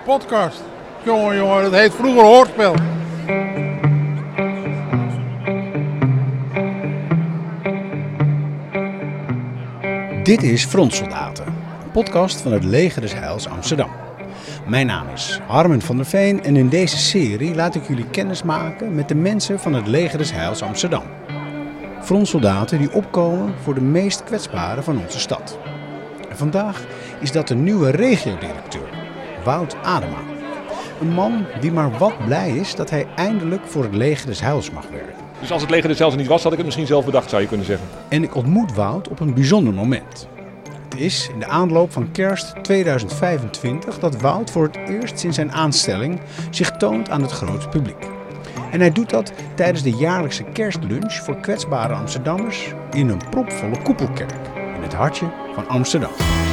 podcast. Jongen, dat heet vroeger hoorspel. Dit is Frontsoldaten, een podcast van het Leger des Heils Amsterdam. Mijn naam is Harmen van der Veen en in deze serie laat ik jullie kennis maken met de mensen van het Leger des Heils Amsterdam. Frontsoldaten die opkomen voor de meest kwetsbaren van onze stad. En vandaag is dat de nieuwe regiodirecteur, Wout Adema. Een man die maar wat blij is dat hij eindelijk voor het Leger des Heils mag werken. Dus als het Leger des Heils er niet was, had ik het misschien zelf bedacht, zou je kunnen zeggen. En ik ontmoet Wout op een bijzonder moment. Het is in de aanloop van kerst 2025 dat Wout voor het eerst sinds zijn aanstelling zich toont aan het grote publiek. En hij doet dat tijdens de jaarlijkse kerstlunch voor kwetsbare Amsterdammers in een propvolle koepelkerk in het hartje van Amsterdam.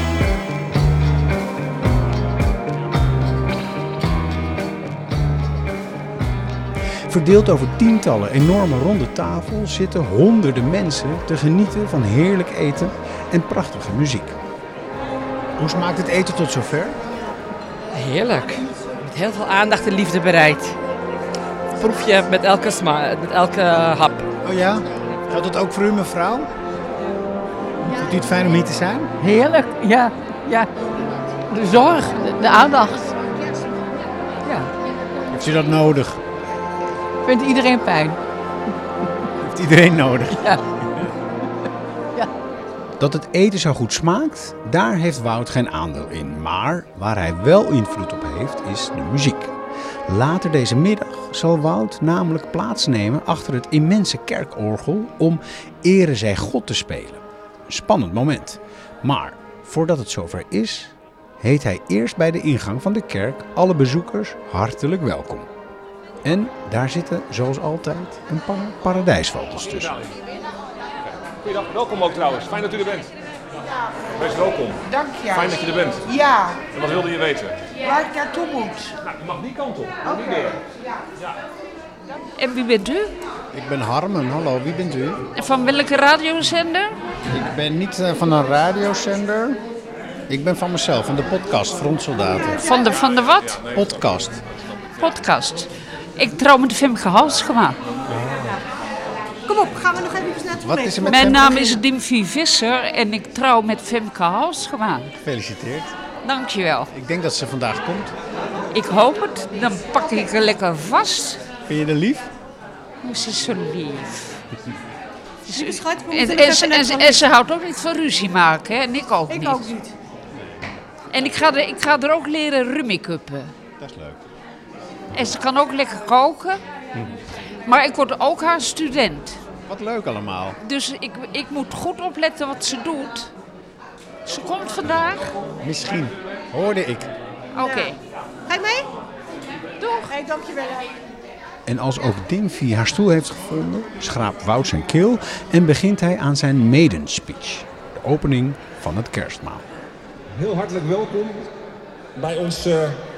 Verdeeld over tientallen enorme ronde tafels zitten honderden mensen te genieten van heerlijk eten en prachtige muziek. Hoe smaakt het eten tot zover? Heerlijk. Met heel veel aandacht en liefde bereid. Proef je met elke hap. Oh ja? Geldt dat ook voor u, mevrouw? Vindt u het fijn om hier te zijn? Heerlijk, ja. De zorg, de aandacht. Ja, Heeft u dat nodig? vindt iedereen fijn. Heeft iedereen nodig? Ja. Dat het eten zo goed smaakt, daar heeft Wout geen aandeel in. Maar waar hij wel invloed op heeft, is de muziek. Later deze middag zal Wout namelijk plaatsnemen achter het immense kerkorgel om Ere zij God te spelen. Een spannend moment. Maar voordat het zover is, heet hij eerst bij de ingang van de kerk alle bezoekers hartelijk welkom. En daar zitten, zoals altijd, een paar paradijsvogels tussen. Goeiedag, welkom ook trouwens. Fijn dat u er bent. Wees welkom. Dank je. Fijn dat je er bent. Ja, En wat wilde je weten? waar ik naartoe moet. Nou, je mag die kant op. Oké. En wie bent u? Ik ben Harmen, hallo, wie bent u? Van welke radiozender? Ik ben niet van een radiozender. Ik ben van mezelf, van de podcast Frontsoldaten. Van de wat? Podcast. Podcast. Ik trouw met Femke Halsema. Kom op, gaan we nog even naartoe. Wat is er met Mijn Femke? naam is Dimfie Visser en ik trouw met Femke Halsema. Gefeliciteerd. Dankjewel. Ik denk dat ze vandaag komt. Ik hoop het. Dan pak ik er lekker vast. Vind je er lief? Ze is zo lief. Lieve schat, we En, moeten en, nog even en, naar en ze houdt ook niet van ruzie maken, hè? En ik ook Ik niet. ook niet. En ik ga er ook leren rummikuppen. Dat is leuk. En ze kan ook lekker koken. Maar ik word ook haar student. Wat leuk allemaal. Dus ik moet goed opletten wat ze doet. Ze komt vandaag. Misschien. Hoorde ik. Oké. Ga je mee? Doeg. Nee, dankjewel. En als ook Dimfie haar stoel heeft gevonden, schraapt Wout zijn keel en begint hij aan zijn maiden speech. De opening van het kerstmaal. Heel hartelijk welkom bij ons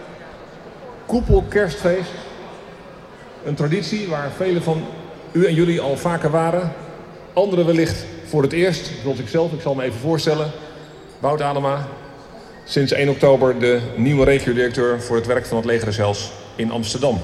koepelkerstfeest. Een traditie waar velen van u en jullie al vaker waren. Anderen wellicht voor het eerst, zoals ik zelf. Ik zal me even voorstellen. Wout Adema, sinds 1 oktober de nieuwe regiodirecteur voor het werk van het Leger des Heils in Amsterdam.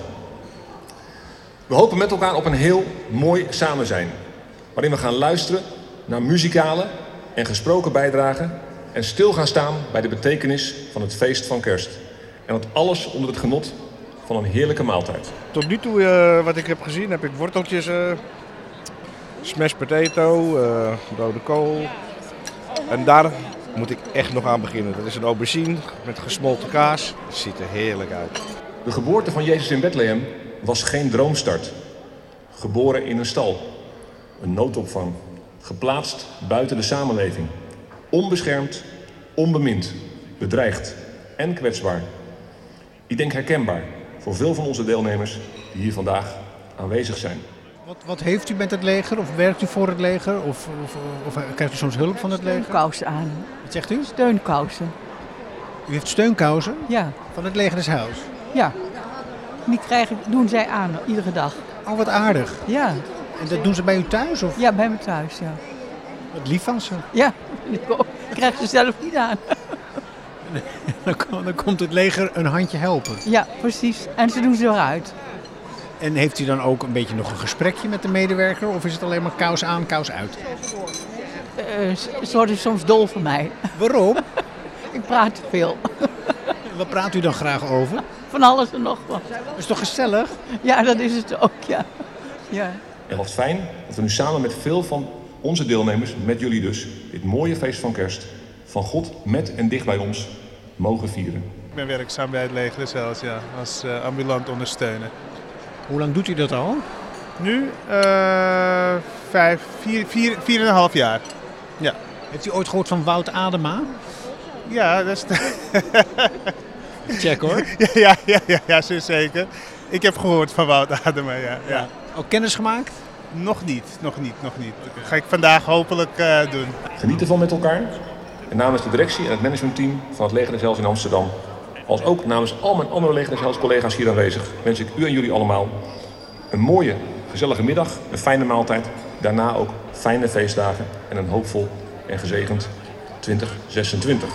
We hopen met elkaar op een heel mooi samen zijn, waarin we gaan luisteren naar muzikale en gesproken bijdragen en stil gaan staan bij de betekenis van het feest van kerst. En dat alles onder het genot van een heerlijke maaltijd. Tot nu toe, wat ik heb gezien, heb ik worteltjes, smashed potato, rode kool. En daar moet ik echt nog aan beginnen. Dat is een aubergine met gesmolten kaas. Het ziet er heerlijk uit. De geboorte van Jezus in Bethlehem was geen droomstart. Geboren in een stal. Een noodopvang. Geplaatst buiten de samenleving. Onbeschermd, onbemind, bedreigd en kwetsbaar. Ik denk herkenbaar voor veel van onze deelnemers die hier vandaag aanwezig zijn. Wat heeft u met het leger? Of werkt u voor het leger? Of krijgt u soms hulp van het leger? Steunkousen aan. Wat zegt u? Steunkousen. U heeft steunkousen Ja, van het leger des Heils. ja. Die doen zij aan, iedere dag. Oh, wat aardig. Ja, En dat doen ze bij u thuis? Of ja, bij me thuis, ja. wat lief van ze? Ja, ik krijg ze zelf niet aan. Dan komt het leger een handje helpen. Ja, precies. En ze doen ze eruit. En heeft u dan ook een beetje nog een gesprekje met de medewerker? Of is het alleen maar kous aan, kous uit? Ze worden soms dol van mij. Waarom? Ik praat te veel. Wat praat u dan graag over? Van alles en nog wat. Dat is toch gezellig? Ja, dat is het ook, ja. Ja. En wat fijn dat we nu samen met veel van onze deelnemers, met jullie dus, dit mooie feest van kerst, van God met en dicht bij ons, mogen vieren. Ik ben werkzaam bij het leger des Heils, ja, als ambulant ondersteuner. Hoe lang doet u dat al? Nu 4,5 jaar. Ja. Heeft u ooit gehoord van Wout Adema? Ja, dat is... Check hoor. Ja, zeker. Ik heb gehoord van Wout Adema, ja. Ook kennis gemaakt? Nog niet. Dat ga ik vandaag hopelijk doen. Geniet ervan met elkaar. En namens de directie en het managementteam van het Leger des Heils in Amsterdam, als ook namens al mijn andere Leger des Heils collega's hier aanwezig, wens ik u en jullie allemaal een mooie, gezellige middag, een fijne maaltijd. Daarna ook fijne feestdagen en een hoopvol en gezegend 2026.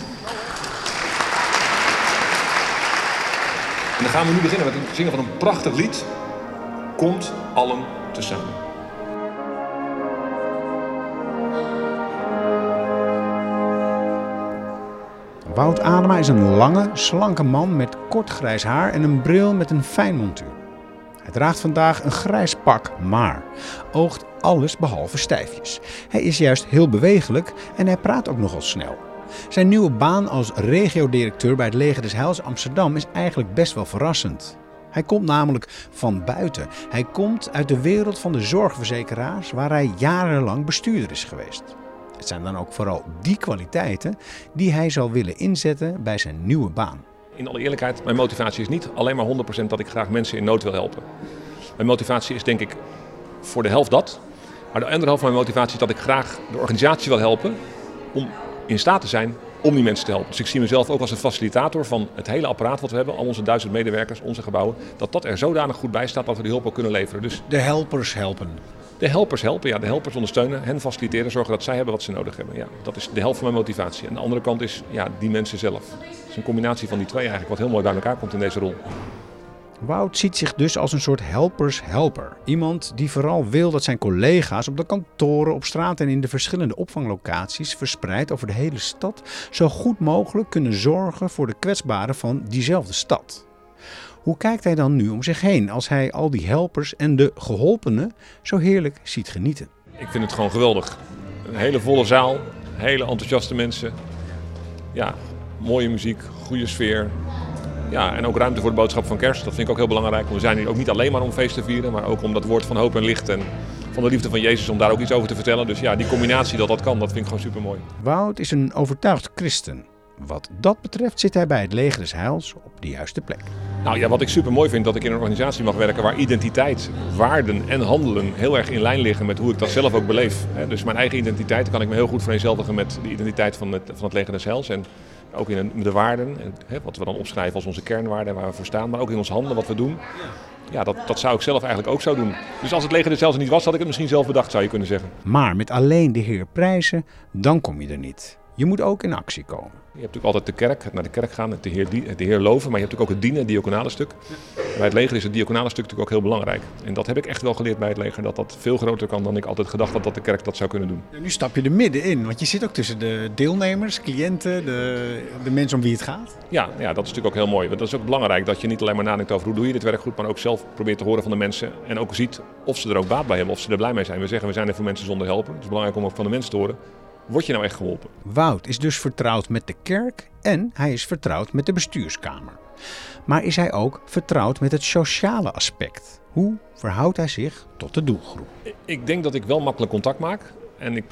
En dan gaan we nu beginnen met het zingen van een prachtig lied. Komt allen tezamen. Wout Adema is een lange, slanke man met kort grijs haar en een bril met een fijn montuur. Hij draagt vandaag een grijs pak, maar oogt alles behalve stijfjes. Hij is juist heel bewegelijk en hij praat ook nogal snel. Zijn nieuwe baan als regiodirecteur bij het Leger des Heils Amsterdam is eigenlijk best wel verrassend. Hij komt namelijk van buiten. Hij komt uit de wereld van de zorgverzekeraars waar hij jarenlang bestuurder is geweest. Het zijn dan ook vooral die kwaliteiten die hij zal willen inzetten bij zijn nieuwe baan. In alle eerlijkheid, mijn motivatie is niet alleen maar 100% dat ik graag mensen in nood wil helpen. Mijn motivatie is denk ik voor de helft dat. Maar de andere helft van mijn motivatie is dat ik graag de organisatie wil helpen om in staat te zijn om die mensen te helpen. Dus ik zie mezelf ook als een facilitator van het hele apparaat wat we hebben, al onze 1000 medewerkers, onze gebouwen, dat er zodanig goed bij staat dat we die hulp ook kunnen leveren. Dus de helpers helpen. De helpers helpen, ja, de helpers ondersteunen, hen faciliteren, zorgen dat zij hebben wat ze nodig hebben. Ja, dat is de helft van mijn motivatie. En de andere kant is die mensen zelf. Het is een combinatie van die twee eigenlijk, wat heel mooi bij elkaar komt in deze rol. Wout ziet zich dus als een soort helpers-helper. Iemand die vooral wil dat zijn collega's op de kantoren, op straat en in de verschillende opvanglocaties verspreid over de hele stad zo goed mogelijk kunnen zorgen voor de kwetsbaren van diezelfde stad. Hoe kijkt hij dan nu om zich heen als hij al die helpers en de geholpenen zo heerlijk ziet genieten? Ik vind het gewoon geweldig. Een hele volle zaal, hele enthousiaste mensen. Ja, mooie muziek, goede sfeer. Ja, en ook ruimte voor de boodschap van kerst. Dat vind ik ook heel belangrijk. We zijn hier ook niet alleen maar om feest te vieren, maar ook om dat woord van hoop en licht en van de liefde van Jezus, om daar ook iets over te vertellen. Dus ja, die combinatie dat kan, dat vind ik gewoon supermooi. Wout is een overtuigd christen. Wat dat betreft zit hij bij het Leger des Heils op de juiste plek. Nou ja, wat ik supermooi vind, dat ik in een organisatie mag werken waar identiteit, waarden en handelen heel erg in lijn liggen met hoe ik dat zelf ook beleef. Dus mijn eigen identiteit kan ik me heel goed vereenzelvigen met de identiteit van het Leger des Heils. En ook in de waarden, wat we dan opschrijven als onze kernwaarden waar we voor staan, maar ook in ons handelen, wat we doen. Ja, dat zou ik zelf eigenlijk ook zo doen. Dus als het Leger des Heils er niet was, had ik het misschien zelf bedacht, zou je kunnen zeggen. Maar met alleen de Heer prijzen, dan kom je er niet. Je moet ook in actie komen. Je hebt natuurlijk altijd naar de kerk gaan, de Heer loven, maar je hebt natuurlijk ook het dienen, het diaconale stuk. Bij het leger is het diaconale stuk natuurlijk ook heel belangrijk. En dat heb ik echt wel geleerd bij het leger, dat veel groter kan dan ik altijd gedacht had dat de kerk dat zou kunnen doen. En nu stap je er middenin, want je zit ook tussen de deelnemers, cliënten, de mensen om wie het gaat. Ja, dat is natuurlijk ook heel mooi. Want dat is ook belangrijk dat je niet alleen maar nadenkt over hoe doe je dit werk goed, maar ook zelf probeert te horen van de mensen en ook ziet of ze er ook baat bij hebben, of ze er blij mee zijn. We zeggen, we zijn er voor mensen zonder helpen. Het is belangrijk om ook van de mensen te horen. Word je nou echt geholpen? Wout is dus vertrouwd met de kerk en hij is vertrouwd met de bestuurskamer. Maar is hij ook vertrouwd met het sociale aspect? Hoe verhoudt hij zich tot de doelgroep? Ik denk dat ik wel makkelijk contact maak. En ik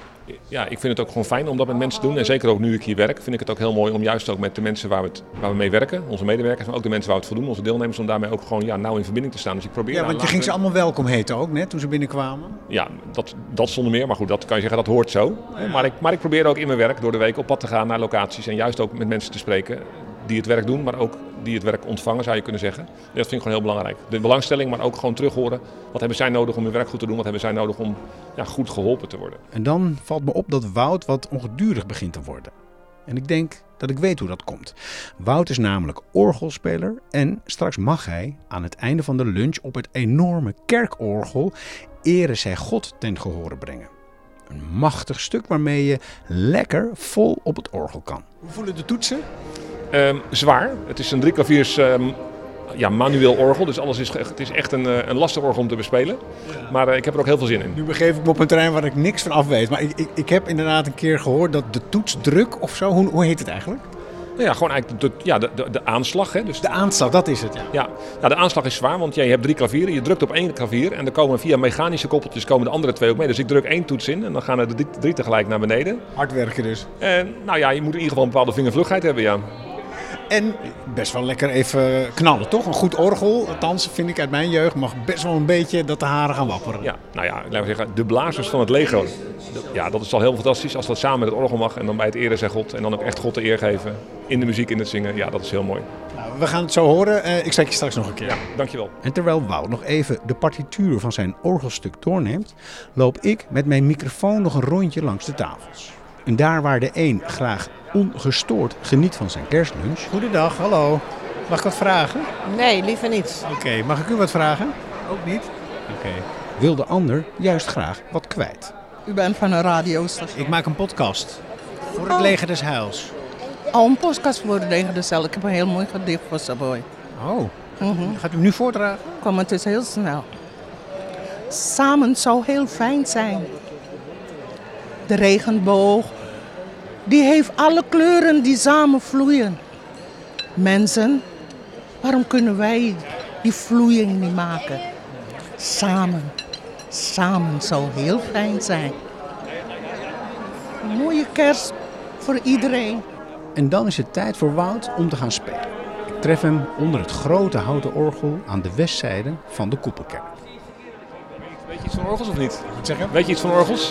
vind het ook gewoon fijn om dat met mensen te doen. En zeker ook nu ik hier werk, vind ik het ook heel mooi om juist ook met de mensen waar we mee werken, onze medewerkers, maar ook de mensen waar we het voor doen, onze deelnemers, om daarmee ook gewoon nauw in verbinding te staan. Dus ik probeer. Ja, want je ging ze allemaal welkom heten ook net toen ze binnenkwamen. Ja, dat zonder meer. Maar goed, dat kan je zeggen, dat hoort zo. Ja. Maar ik probeer ook in mijn werk door de week op pad te gaan naar locaties en juist ook met mensen te spreken die het werk doen, maar ook die het werk ontvangen, zou je kunnen zeggen. Dat vind ik gewoon heel belangrijk. De belangstelling, maar ook gewoon terug horen. Wat hebben zij nodig om hun werk goed te doen? Wat hebben zij nodig om goed geholpen te worden? En dan valt me op dat Wout wat ongedurig begint te worden. En ik denk dat ik weet hoe dat komt. Wout is namelijk orgelspeler en straks mag hij aan het einde van de lunch op het enorme kerkorgel Ere zij God ten gehore brengen. Een machtig stuk waarmee je lekker vol op het orgel kan. Hoe voelen de toetsen? Zwaar. Het is een 3-klaviers manueel orgel, dus het is echt een lastig orgel om te bespelen. Ja. Maar ik heb er ook heel veel zin in. Nu begeef ik me op een terrein waar ik niks van af weet. Maar ik heb inderdaad een keer gehoord dat de toetsdruk of zo, hoe heet het eigenlijk? Ja, gewoon eigenlijk de aanslag. Hè? Dus de aanslag, dat is het, ja. Ja, de aanslag is zwaar, want je hebt 3 klavieren. Je drukt op 1 klavier en er komen via mechanische koppeltjes de andere 2 ook mee. Dus ik druk 1 toets in en dan gaan er de 3 tegelijk naar beneden. Hard werken dus. En je moet in ieder geval een bepaalde vingervlugheid hebben, ja. En best wel lekker even knallen, toch? Een goed orgel, althans vind ik uit mijn jeugd, mag best wel een beetje dat de haren gaan wapperen. Ja, laten we zeggen, de blazers van het leger. Ja, dat is al heel fantastisch als dat samen met het orgel mag. En dan bij het ere zij God. En dan ook echt God de eer geven. In de muziek, in het zingen. Ja, dat is heel mooi. Nou, we gaan het zo horen. Ik spreek je straks nog een keer. Ja, dankjewel. En terwijl Wout nog even de partituur van zijn orgelstuk doorneemt, loop ik met mijn microfoon nog een rondje langs de tafels. En daar waar de een graag ongestoord geniet van zijn kerstlunch. Goedendag, hallo. Mag ik wat vragen? Nee, liever niet. Oké, mag ik u wat vragen? Ook niet? Oké. Wil de ander juist graag wat kwijt? U bent van een radiostation. Ik maak een podcast voor het Leger des Heils. Een podcast voor het Leger des Heils. Ik heb een heel mooi gedicht voor Savoy. Oh, gaat u hem nu voordragen? Kom, het is heel snel. Samen zou heel fijn zijn. De regenboog, die heeft alle kleuren die samen vloeien. Mensen, waarom kunnen wij die vloeiing niet maken? Samen zou heel fijn zijn. Een mooie kerst voor iedereen. En dan is het tijd voor Wout om te gaan spelen. Ik tref hem onder het grote houten orgel aan de westzijde van de Koepelkerk. Weet je iets van orgels of niet? Wat zeg je? Weet je iets van orgels?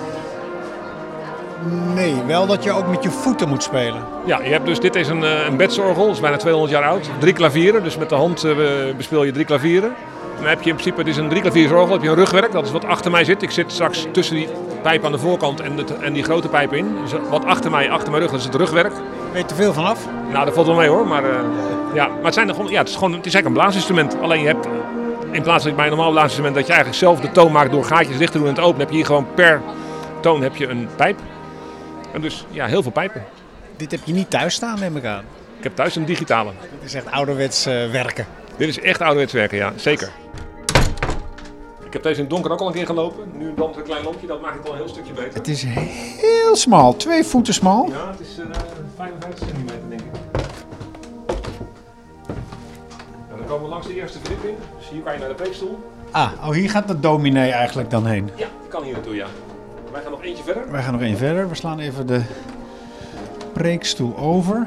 Nee, wel dat je ook met je voeten moet spelen. Ja, dit is een bedsorgel, dat is bijna 200 jaar oud. 3 klavieren, dus met de hand bespeel je 3 klavieren. Dan heb je in principe, het is een 3-klaviersorgel, heb je een rugwerk, dat is wat achter mij zit. Ik zit straks tussen die pijp aan de voorkant en die grote pijp in. Dus wat achter mijn rug, dat is het rugwerk. Weet je te veel vanaf? Nou, dat valt wel mee hoor, maar het is eigenlijk een blaasinstrument. Alleen je hebt, in plaats van bij een normaal blaasinstrument, dat je eigenlijk zelf de toon maakt door gaatjes dicht te doen en te openen, heb je hier gewoon per toon heb je een pijp. En dus heel veel pijpen. Dit heb je niet thuis staan, neem ik aan. Ik heb thuis een digitale. Dit is echt ouderwets werken. Dit is echt ouderwets werken, ja, zeker. Ik heb deze in het donker ook al een keer gelopen. Nu brandt een klein lampje, dat maakt het al een heel stukje beter. Het is heel smal, 2 voeten smal. Ja, het is 55 centimeter denk ik. En dan komen we langs de eerste verdieping. Dus hier kan je naar de preekstoel. Hier gaat de dominee eigenlijk dan heen. Ja, kan hier naartoe, ja. Wij gaan nog eentje verder. Wij gaan nog één verder. We slaan even de preekstoel over.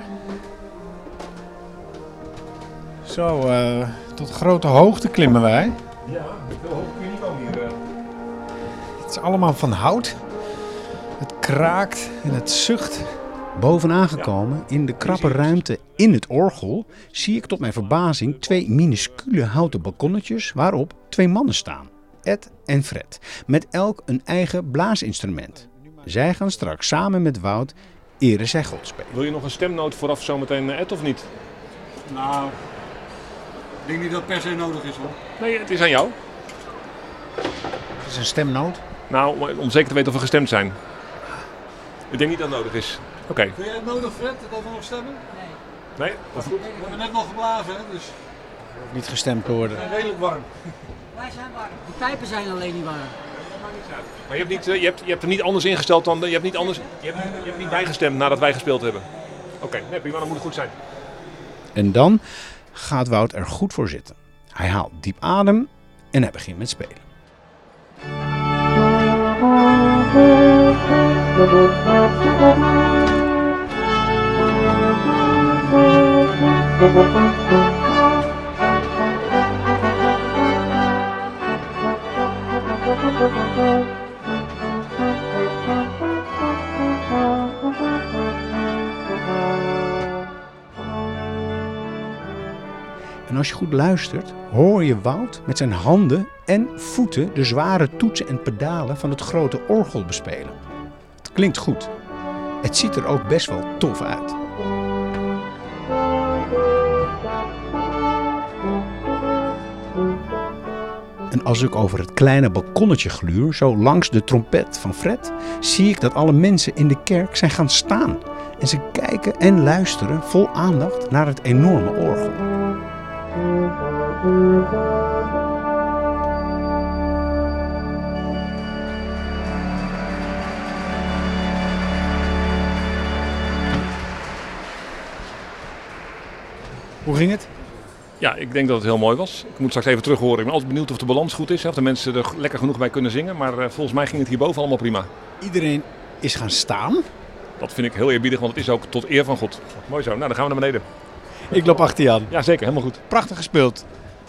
Zo, tot grote hoogte klimmen wij. Ja, veel hoog kun je niet komen hier. Het is allemaal van hout. Het kraakt en het zucht. Bovenaan gekomen, in de krappe ruimte in het orgel, zie ik tot mijn verbazing 2 minuscule houten balkonnetjes waarop 2 mannen staan. Ed en Fred, met elk een eigen blaasinstrument. Zij gaan straks samen met Wout Ere zij God spelen. Wil je nog een stemnoot vooraf zometeen, Ed, of niet? Nou, ik denk niet dat het per se nodig is hoor. Nee, het is aan jou. Het is een stemnoot. Nou, om zeker te weten of we gestemd zijn. Ik denk niet dat het nodig is. Oké. Vind jij het nodig, Fred, dat we nog stemmen? Nee? Of goed? We hebben net nog geblazen, hè, dus... Niet gestemd worden. We zijn redelijk warm. Wij zijn warm. De pijpen zijn alleen niet warm. Maar je hebt er niet anders ingesteld dan... Je hebt niet bijgestemd nadat wij gespeeld hebben. Oké, nee, prima, dan moet het goed zijn. En dan gaat Wout er goed voor zitten. Hij haalt diep adem en hij begint met spelen. En als je goed luistert, hoor je Wout met zijn handen en voeten de zware toetsen en pedalen van het grote orgel bespelen. Het klinkt goed. Het ziet er ook best wel tof uit. En als ik over het kleine balkonnetje gluur, zo langs de trompet van Fred, zie ik dat alle mensen in de kerk zijn gaan staan. En ze kijken en luisteren vol aandacht naar het enorme orgel. Hoe ging het? Ja, ik denk dat het heel mooi was. Ik moet straks even terug horen. Ik ben altijd benieuwd of de balans goed is. Of de mensen er lekker genoeg bij kunnen zingen. Maar volgens mij ging het hierboven allemaal prima. Iedereen is gaan staan. Dat vind ik heel eerbiedig, want het is ook tot eer van God. Mooi zo. Nou, dan gaan we naar beneden. Ik loop achter je aan. Ja, zeker. Helemaal goed. Prachtig gespeeld.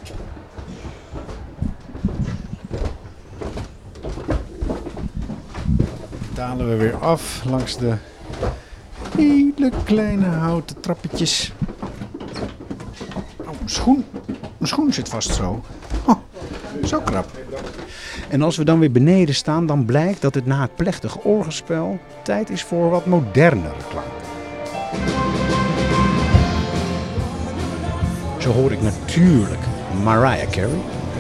Dalen we weer af langs de hele kleine houten trappetjes. Oh, mijn schoen zit vast zo. Oh, zo krap. En als we dan weer beneden staan, dan blijkt dat het na het plechtige orgelspel tijd is voor wat modernere klank. Zo hoor ik natuurlijk Mariah Carey.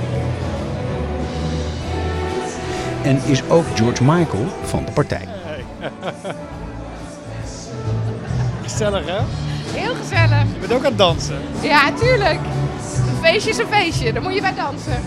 En is ook George Michael van de partij. Gezellig, hè? Heel gezellig. Je bent ook aan het dansen. Ja, tuurlijk. Een feestje is een feestje, daar moet je bij dansen.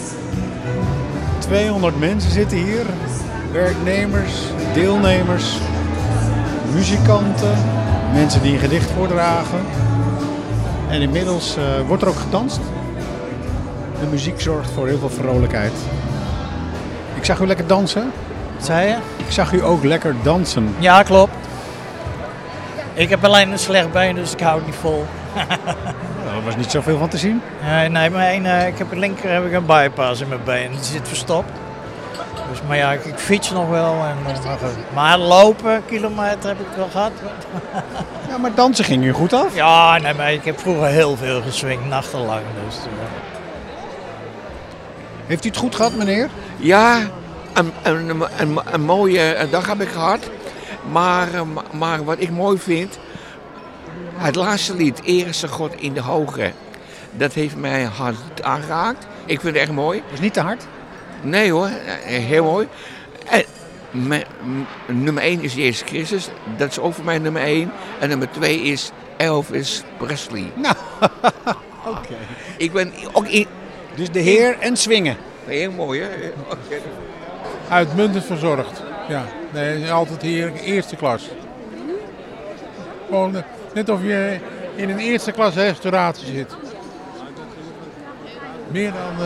200 mensen zitten hier. Werknemers, deelnemers, muzikanten, mensen die een gedicht voordragen. En inmiddels wordt er ook gedanst. De muziek zorgt voor heel veel vrolijkheid. Ik zag u lekker dansen. Wat zei je? Ik zag u ook lekker dansen. Ja, klopt. Ik heb alleen een slecht been, dus ik hou het niet vol. Er was niet zoveel van te zien. Nee, ik heb linker heb ik een bypass in mijn been. Die zit verstopt. Dus, maar ja, ik fiets nog wel. Maar lopen, kilometer heb ik wel gehad. Ja, maar dansen ging u goed af? Ja, nee, maar ik heb vroeger heel veel geswingd, nachtenlang. Dus, Heeft u het goed gehad, meneer? Ja, een mooie dag heb ik gehad. Maar wat ik mooi vind, het laatste lied, Ere ze God in de hoge, dat heeft mij hard aangeraakt. Ik vind het echt mooi. Was niet te hard? Nee hoor, heel mooi. En nummer 1 is Jezus Christus, dat is ook voor mij nummer 1. En nummer 2 is Elvis Presley. Nou, oké. Ik ben ook in... Dus de Heer en swingen. Heel mooi hè? Uitmuntend verzorgd. Ja, nee, altijd hier eerste klas. Gewoon net of je in een eerste klas restauratie zit. Meer dan,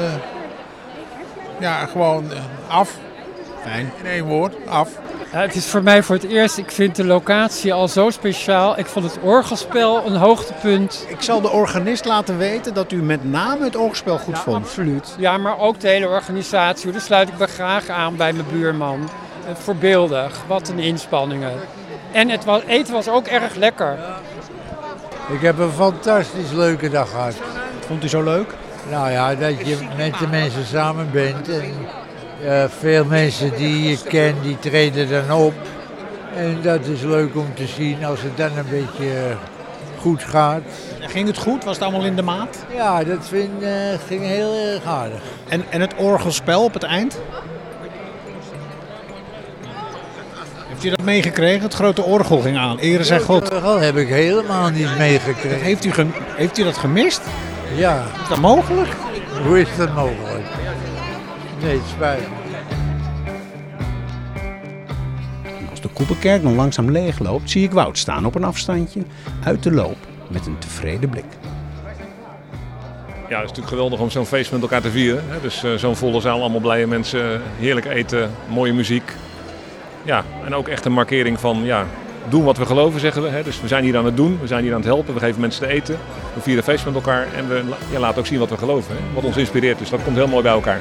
gewoon af. Fijn. In één woord, af. Ja, het is voor mij voor het eerst, ik vind de locatie al zo speciaal. Ik vond het orgelspel een hoogtepunt. Ik zal de organist laten weten dat u met name het orgelspel goed vond. Absoluut. Ja, maar ook de hele organisatie. Daar sluit ik me graag aan bij mijn buurman. Voorbeeldig, wat een inspanningen. En eten was ook erg lekker. Ik heb een fantastisch leuke dag gehad. Vond u zo leuk? Nou ja, dat je met de mensen samen bent. En veel mensen die je kent, die treden dan op. En dat is leuk om te zien als het dan een beetje goed gaat. Ging het goed? Was het allemaal in de maat? Ja, dat ging heel erg aardig. En het orgelspel op het eind? Heeft u dat meegekregen? Het grote orgel ging aan. Ere zij God. Het orgel heb ik helemaal niet meegekregen. Heeft u dat gemist? Ja. Is dat mogelijk? Hoe is dat mogelijk? Nee, het spijt me. Als de Koepelkerk dan langzaam leegloopt, zie ik Wout staan op een afstandje uit de loop met een tevreden blik. Ja, het is natuurlijk geweldig om zo'n feest met elkaar te vieren. Hè? Dus zo'n volle zaal, allemaal blije mensen, heerlijk eten, mooie muziek. Ja, en ook echt een markering van doen wat we geloven, zeggen we. Hè? Dus we zijn hier aan het doen, we zijn hier aan het helpen, we geven mensen te eten. We vieren feest met elkaar en we laten ook zien wat we geloven. Hè? Wat ons inspireert, dus dat komt heel mooi bij elkaar.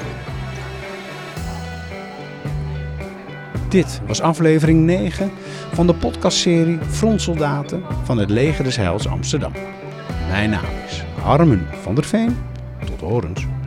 Dit was aflevering 9 van de podcastserie Frontsoldaten van het Leger des Heils Amsterdam. Mijn naam is Harmen van der Veen. Tot horens.